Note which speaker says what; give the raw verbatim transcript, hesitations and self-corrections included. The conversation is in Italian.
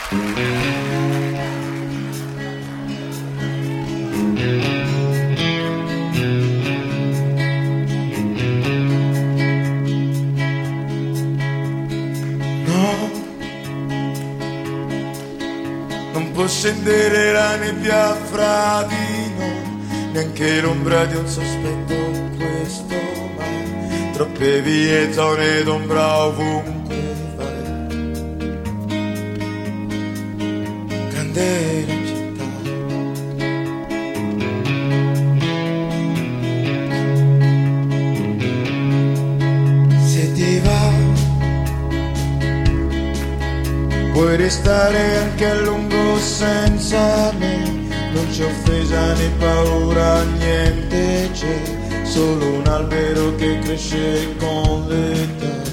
Speaker 1: Non può scendere la nebbia fra di noi, neanche l'ombra di un sospetto questo mare. Troppe vie, zone d'ombra ovunque vai. Grande la città. Se ti va puoi restare anche a lungo senza me, non c'è offesa né paura, niente c'è, solo un albero che cresce con l'età.